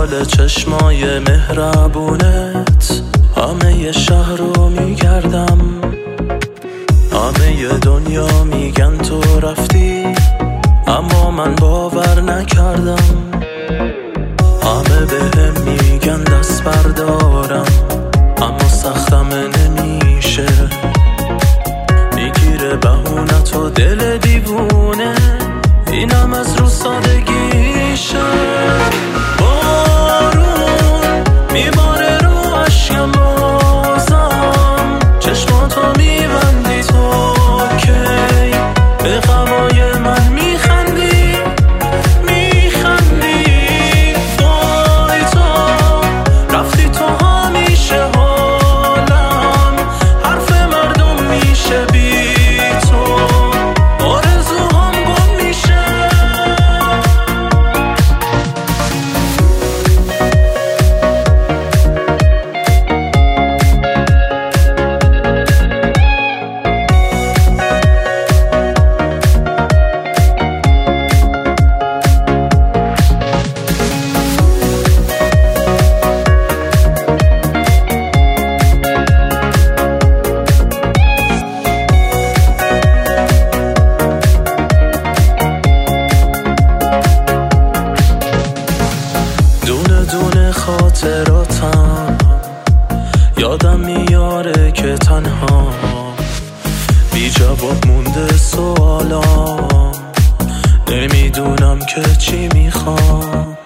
دنبال چشمای مهربونت همه شهر رو میگردم، همه دنیا میگن تو رفتی اما من باور نکردم. همه بهم میگن دست بردارم اما سختم نمیشه، میگیره بهونت و دل دیوونه، اینم از رو سادگیشه. بارون میباره رو اشکم بازم، چشماتو میبندی تو کی به غمای من میخندی وای تو رفتی تو همیشه حالم، حرف مردم میشه بی تو آرزوهام گم میشه. دونه دونه خاطراتم یادم میاره که تنها بی جواب مونده سوالام، نمیدونم که چی میخوام.